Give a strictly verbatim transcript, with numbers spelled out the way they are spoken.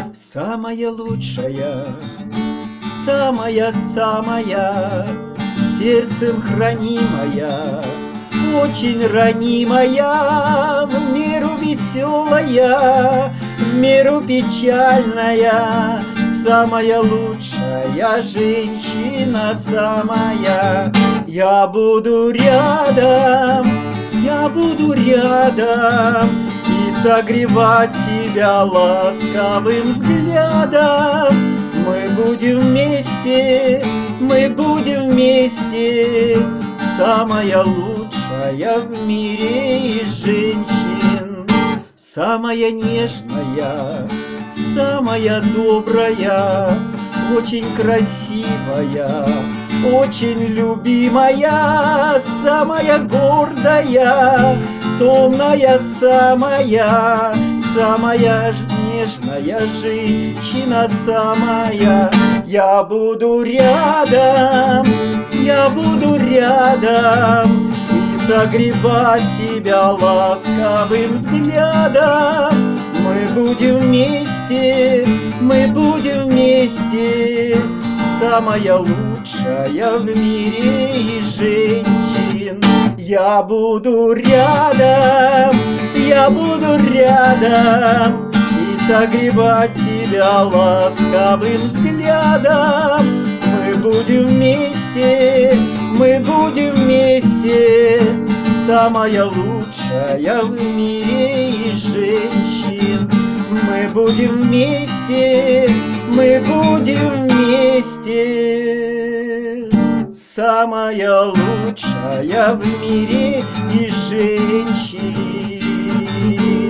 Самая лучшая, самая-самая, сердцем хранимая, очень ранимая, в меру веселая, в меру печальная, самая лучшая женщина самая. Я буду рядом, я буду рядом и согревать тебя ласковым взглядом. Мы будем вместе, мы будем вместе, самая лучшая в мире из женщин, самая нежная, самая добрая, очень красивая, очень любимая, самая гордая, томная самая, самая нежная женщина самая. Я буду рядом, я буду рядом и согревать тебя ласковым взглядом. Мы будем вместе, мы будем вместе, самая лучшая в мире из женщин. Я буду рядом, я буду рядом и согревать тебя ласковым взглядом. Мы будем вместе, мы будем вместе, самая лучшая в мире из женщин. Мы будем вместе, мы будем вместе, самая лучшая в мире из женщин.